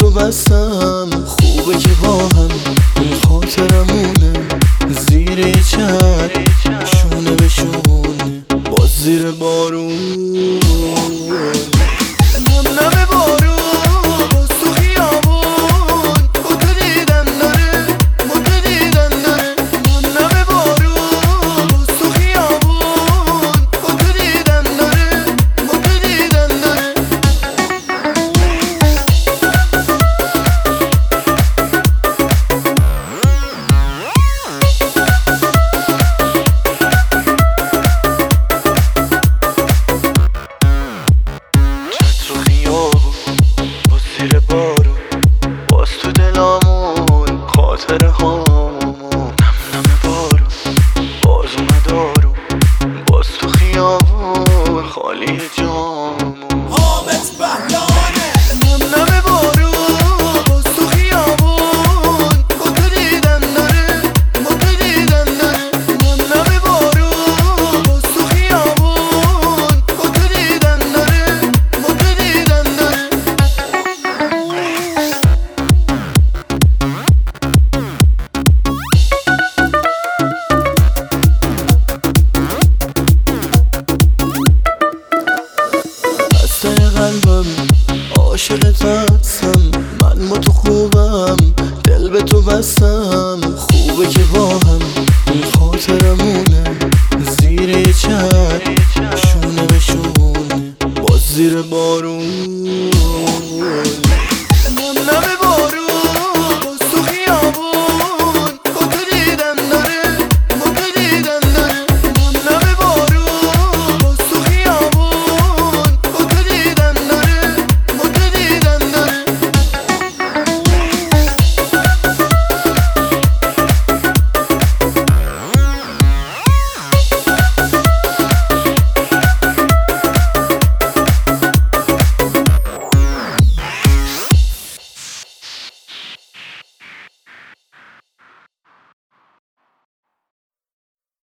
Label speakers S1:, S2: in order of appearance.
S1: تو بستم. خوبه که با هم این خاطرمونه، زیر یه چتر شونه به شونه باز زیر بارون. نم نم بارون باز تو خیابون، با تو دیدن داره، با تو دیدن داره. نم نم بارون باز تو خیابون، با تو دیدن داره، با تو دیدن داره. زیر بارون باز تو دلامون خاطره هامون. نم نم بارون باز اومد آروم، باز تو خیابون خالی جامون.
S2: حامد بهلانه.
S1: نم نم بارون باز تو خیابون، با تو دیدن داره، با تو دیدن داره. نم نم بارون باز تو خیابون، با تو دیدن داره، با تو دیدن داره. بسته قلبم عاشقت هستم، من با تو خوبم، دل به تو بستم.